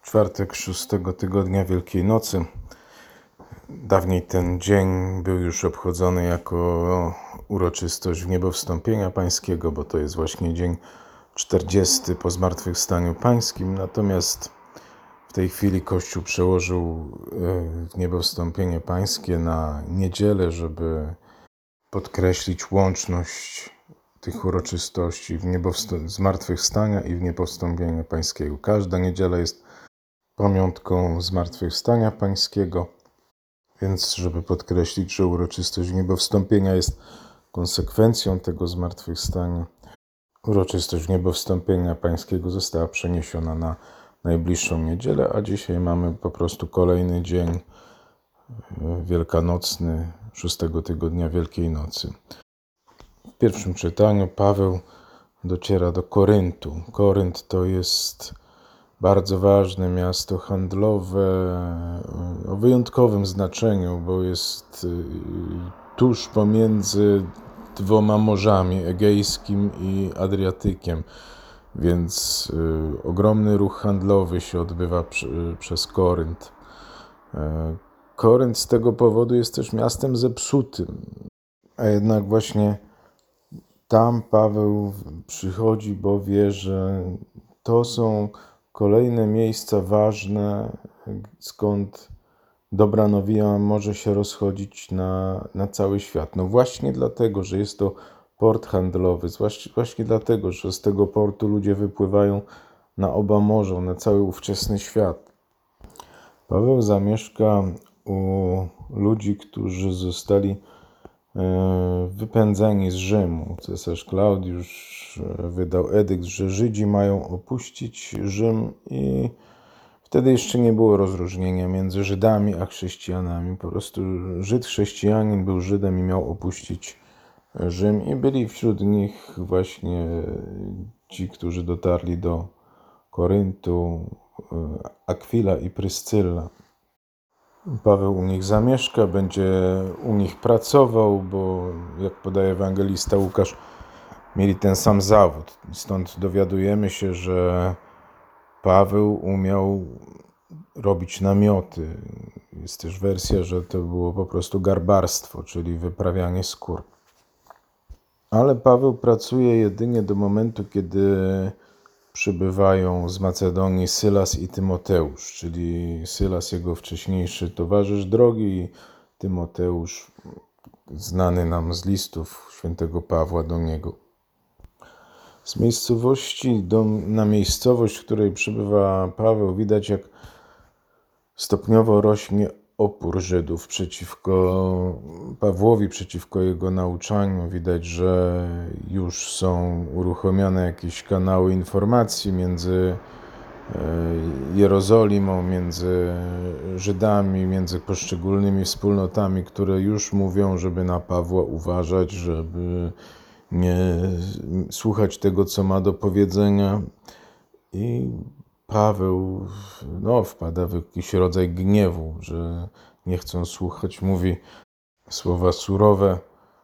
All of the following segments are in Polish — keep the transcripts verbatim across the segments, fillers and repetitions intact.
Czwartek szóstego tygodnia Wielkiej Nocy. Dawniej ten dzień był już obchodzony jako uroczystość Wniebowstąpienia Pańskiego, bo to jest właśnie dzień czterdziesty po Zmartwychwstaniu Pańskim. Natomiast w tej chwili Kościół przełożył Wniebowstąpienie Pańskie na niedzielę, żeby podkreślić łączność tych uroczystości Zmartwychwstania i Wniebowstąpienia Pańskiego. Każda niedziela jest pamiątką Zmartwychwstania Pańskiego, więc żeby podkreślić, że uroczystość Wniebowstąpienia jest konsekwencją tego Zmartwychwstania, uroczystość Wniebowstąpienia Pańskiego została przeniesiona na najbliższą niedzielę, a dzisiaj mamy po prostu kolejny dzień wielkanocny, szóstego tygodnia Wielkiej Nocy. W pierwszym czytaniu Paweł dociera do Koryntu. Korynt to jest bardzo ważne miasto handlowe o wyjątkowym znaczeniu, bo jest tuż pomiędzy dwoma morzami, Egejskim i Adriatykiem, więc ogromny ruch handlowy się odbywa przez Korynt. Korynt z tego powodu jest też miastem zepsutym, a jednak właśnie tam Paweł przychodzi, bo wie, że to są kolejne miejsca ważne, skąd dobra nowina może się rozchodzić na, na cały świat. No właśnie dlatego, że jest to port handlowy, właśnie, właśnie dlatego, że z tego portu ludzie wypływają na oba morza, na cały ówczesny świat. Paweł zamieszka u ludzi, którzy zostali wypędzeni z Rzymu. Cesarz Klaudiusz wydał edykt, że Żydzi mają opuścić Rzym i wtedy jeszcze nie było rozróżnienia między Żydami a chrześcijanami. Po prostu Żyd, chrześcijanin był Żydem i miał opuścić Rzym i byli wśród nich właśnie ci, którzy dotarli do Koryntu, Akwila i Pryscylla. Paweł u nich zamieszka, będzie u nich pracował, bo jak podaje ewangelista Łukasz, mieli ten sam zawód. Stąd dowiadujemy się, że Paweł umiał robić namioty. Jest też wersja, że to było po prostu garbarstwo, czyli wyprawianie skór. Ale Paweł pracuje jedynie do momentu, kiedy przybywają z Macedonii Sylas i Tymoteusz, czyli Sylas, jego wcześniejszy towarzysz drogi, i Tymoteusz, znany nam z listów świętego Pawła do niego. Z miejscowości do, na miejscowość, w której przybywa Paweł, widać, jak stopniowo rośnie opór Żydów przeciwko Pawłowi, przeciwko jego nauczaniu. Widać, że już są uruchomione jakieś kanały informacji między Jerozolimą, między Żydami, między poszczególnymi wspólnotami, które już mówią, żeby na Pawła uważać, żeby nie słuchać tego, co ma do powiedzenia. I Paweł no, wpada w jakiś rodzaj gniewu, że nie chcą słuchać. Mówi słowa surowe: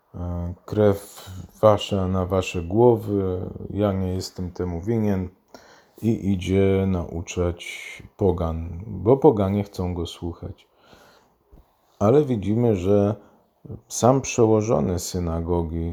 krew wasza na wasze głowy, ja nie jestem temu winien. I idzie nauczać pogan, bo poganie chcą go słuchać. Ale widzimy, że sam przełożony synagogi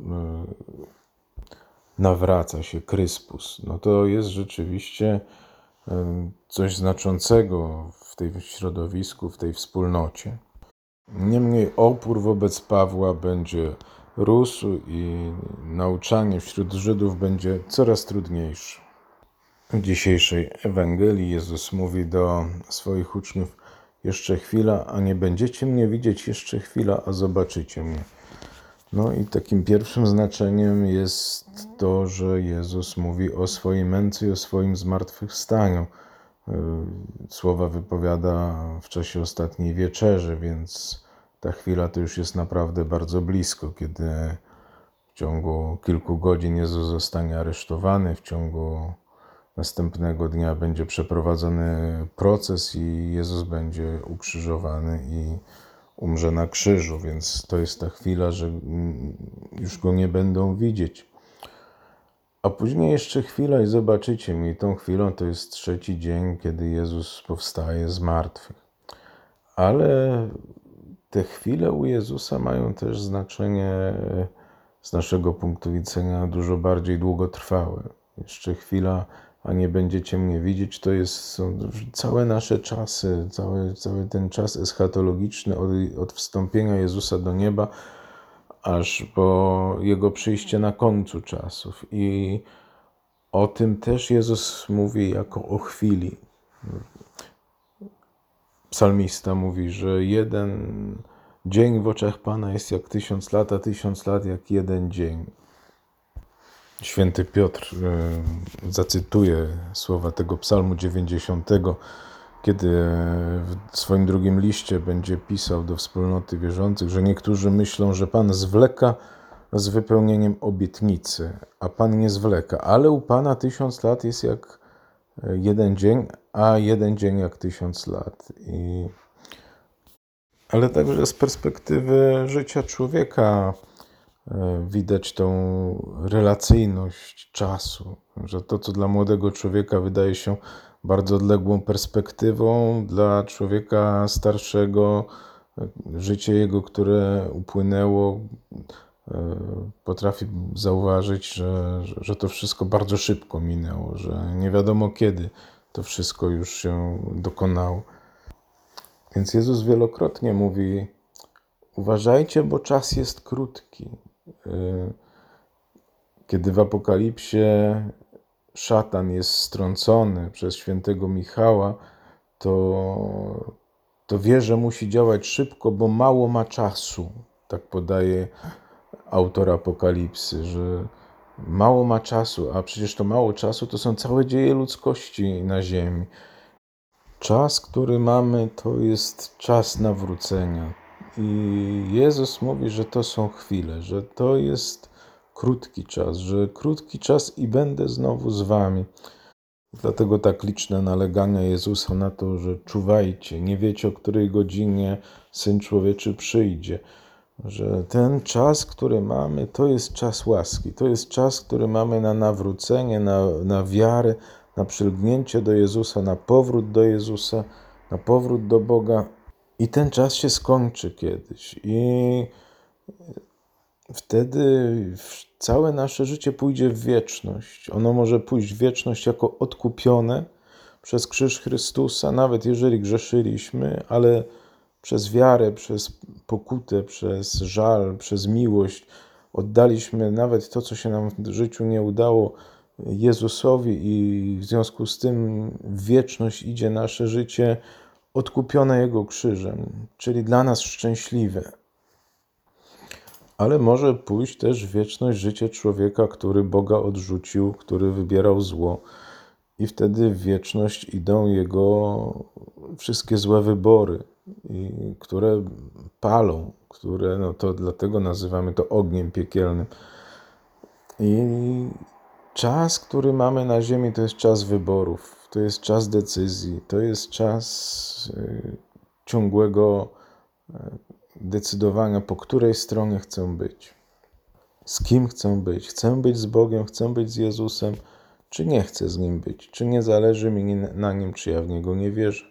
nawraca się, Kryspus. No to jest rzeczywiście coś znaczącego w tym środowisku, w tej wspólnocie. Niemniej opór wobec Pawła będzie rósł i nauczanie wśród Żydów będzie coraz trudniejsze. W dzisiejszej Ewangelii Jezus mówi do swoich uczniów: jeszcze chwila, a nie będziecie mnie widzieć, jeszcze chwila, a zobaczycie mnie. No i takim pierwszym znaczeniem jest to, że Jezus mówi o swojej męce i o swoim zmartwychwstaniu. Słowa wypowiada w czasie ostatniej wieczerzy, więc ta chwila to już jest naprawdę bardzo blisko, kiedy w ciągu kilku godzin Jezus zostanie aresztowany, w ciągu następnego dnia będzie przeprowadzony proces i Jezus będzie ukrzyżowany i umrze na krzyżu, więc to jest ta chwila, że już Go nie będą widzieć. A później jeszcze chwila i zobaczycie mnie. Tą chwilą to jest trzeci dzień, kiedy Jezus powstaje z martwych. Ale te chwile u Jezusa mają też znaczenie z naszego punktu widzenia dużo bardziej długotrwałe. Jeszcze chwila, a nie będziecie mnie widzieć, to jest, są całe nasze czasy, cały, cały ten czas eschatologiczny od, od wstąpienia Jezusa do nieba, aż po Jego przyjście na końcu czasów. I o tym też Jezus mówi jako o chwili. Psalmista mówi, że jeden dzień w oczach Pana jest jak tysiąc lat, a tysiąc lat jak jeden dzień. Święty Piotr y, zacytuje słowa tego psalmu dziewięćdziesiątego, kiedy w swoim drugim liście będzie pisał do wspólnoty wierzących, że niektórzy myślą, że Pan zwleka z wypełnieniem obietnicy, a Pan nie zwleka, ale u Pana tysiąc lat jest jak jeden dzień, a jeden dzień jak tysiąc lat. I... Ale także z perspektywy życia człowieka widać tą relacyjność czasu, że to, co dla młodego człowieka wydaje się bardzo odległą perspektywą, dla człowieka starszego życie jego, które upłynęło, potrafi zauważyć, że, że to wszystko bardzo szybko minęło, że nie wiadomo kiedy to wszystko już się dokonało. Więc Jezus wielokrotnie mówi: uważajcie, bo czas jest krótki. Kiedy w Apokalipsie szatan jest strącony przez świętego Michała, to, to wie, że musi działać szybko, bo mało ma czasu. Tak podaje autor Apokalipsy, że mało ma czasu, a przecież to mało czasu to są całe dzieje ludzkości na ziemi. Czas, który mamy, to jest czas nawrócenia. I Jezus mówi, że to są chwile, że to jest krótki czas, że krótki czas i będę znowu z wami. Dlatego tak liczne nalegania Jezusa na to, że czuwajcie, nie wiecie, o której godzinie Syn Człowieczy przyjdzie. Że ten czas, który mamy, to jest czas łaski, to jest czas, który mamy na nawrócenie, na, na wiarę, na przylgnięcie do Jezusa, na powrót do Jezusa, na powrót do Boga. I ten czas się skończy kiedyś. I wtedy całe nasze życie pójdzie w wieczność. Ono może pójść w wieczność jako odkupione przez krzyż Chrystusa, nawet jeżeli grzeszyliśmy, ale przez wiarę, przez pokutę, przez żal, przez miłość oddaliśmy nawet to, co się nam w życiu nie udało, Jezusowi, i w związku z tym w wieczność idzie nasze życie odkupione Jego krzyżem, czyli dla nas szczęśliwe. Ale może pójść też w wieczność życie człowieka, który Boga odrzucił, który wybierał zło, i wtedy w wieczność idą jego wszystkie złe wybory, i które palą, które, no to dlatego nazywamy to ogniem piekielnym. I czas, który mamy na ziemi, to jest czas wyborów, to jest czas decyzji, to jest czas ciągłego decydowania, po której stronie chcę być, z kim chcę być. Chcę być z Bogiem, chcę być z Jezusem, czy nie chcę z Nim być, czy nie zależy mi na Nim, czy ja w Niego nie wierzę.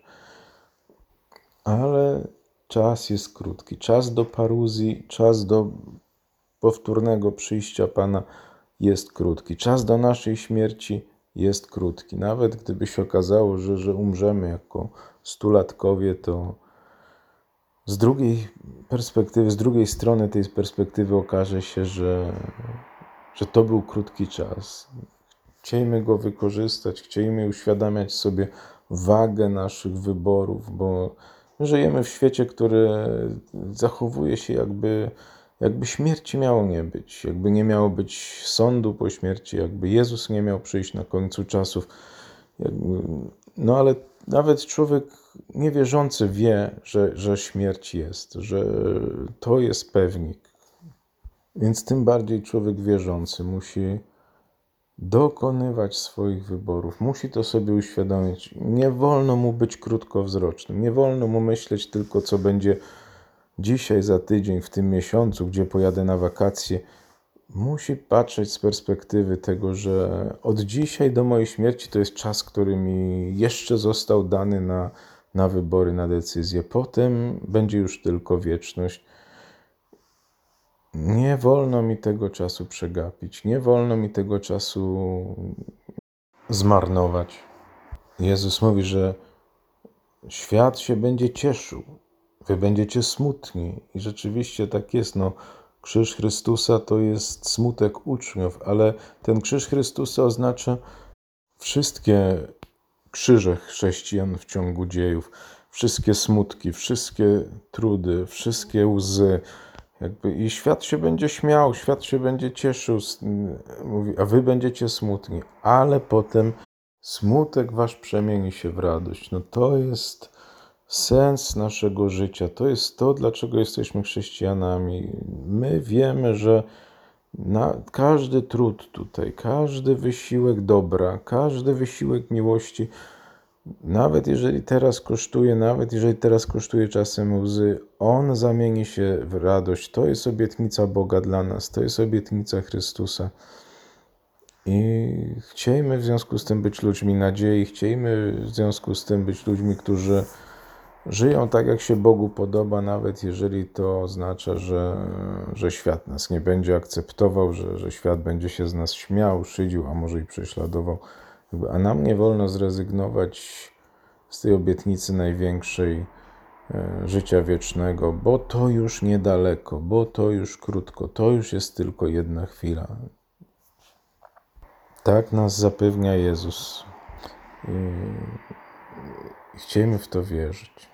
Ale czas jest krótki, czas do paruzji, czas do powtórnego przyjścia Pana jest krótki, czas do naszej śmierci jest krótki. Nawet gdyby się okazało, że, że umrzemy jako stulatkowie, to z drugiej perspektywy, z drugiej strony tej perspektywy okaże się, że, że to był krótki czas. Chciejmy go wykorzystać, chciejmy uświadamiać sobie wagę naszych wyborów, bo żyjemy w świecie, który zachowuje się jakby, jakby śmierci miało nie być, jakby nie miało być sądu po śmierci, jakby Jezus nie miał przyjść na końcu czasów. Jakby, no ale nawet człowiek niewierzący wie, że, że śmierć jest, że to jest pewnik. Więc tym bardziej człowiek wierzący musi dokonywać swoich wyborów. Musi to sobie uświadomić. Nie wolno mu być krótkowzrocznym. Nie wolno mu myśleć tylko, co będzie dzisiaj, za tydzień, w tym miesiącu, gdzie pojadę na wakacje. musi patrzeć z perspektywy tego, że od dzisiaj do mojej śmierci to jest czas, który mi jeszcze został dany na, na wybory, na decyzje. Potem będzie już tylko wieczność. Nie wolno mi tego czasu przegapić. Nie wolno mi tego czasu zmarnować. Jezus mówi, że świat się będzie cieszył, wy będziecie smutni. I rzeczywiście tak jest. No, krzyż Chrystusa to jest smutek uczniów, ale ten krzyż Chrystusa oznacza wszystkie krzyże chrześcijan w ciągu dziejów, wszystkie smutki, wszystkie trudy, wszystkie łzy. Jakby, i świat się będzie śmiał, świat się będzie cieszył, mówi, a wy będziecie smutni, ale potem smutek wasz przemieni się w radość. No to jest sens naszego życia, to jest to, dlaczego jesteśmy chrześcijanami. My wiemy, że na każdy trud tutaj, każdy wysiłek dobra, każdy wysiłek miłości, nawet jeżeli teraz kosztuje, nawet jeżeli teraz kosztuje czasem łzy, on zamieni się w radość. To jest obietnica Boga dla nas, to jest obietnica Chrystusa. I chciejmy w związku z tym być ludźmi nadziei, chciejmy w związku z tym być ludźmi, którzy żyją tak, jak się Bogu podoba, nawet jeżeli to oznacza, że, że świat nas nie będzie akceptował, że, że świat będzie się z nas śmiał, szydził, a może i prześladował. A nam nie wolno zrezygnować z tej obietnicy największej, życia wiecznego, bo to już niedaleko, bo to już krótko, to już jest tylko jedna chwila. Tak nas zapewnia Jezus. I chciejmy w to wierzyć.